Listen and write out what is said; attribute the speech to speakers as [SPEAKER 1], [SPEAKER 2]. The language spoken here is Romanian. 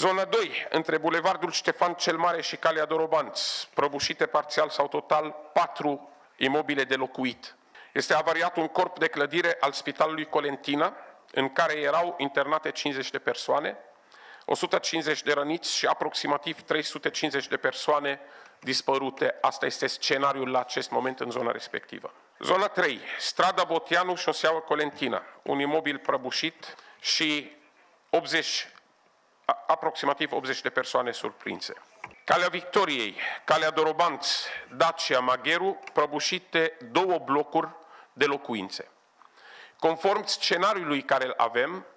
[SPEAKER 1] Zona 2, între Bulevardul Ștefan cel Mare și Calea Dorobanți, prăbușite parțial sau total 4 imobile de locuit. Este avariat un corp de clădire al Spitalului Colentina, în care erau internate 50 de persoane, 150 de răniți și aproximativ 350 de persoane dispărute. Asta este scenariul la acest moment în zona respectivă. Zona 3, strada Botianu, șoseaua Colentina, un imobil prăbușit și aproximativ 80 de persoane surprinse. Calea Victoriei, Calea Dorobanți, Dacia, Magheru, prăbușite 2 blocuri de locuințe. Conform scenariului care îl avem,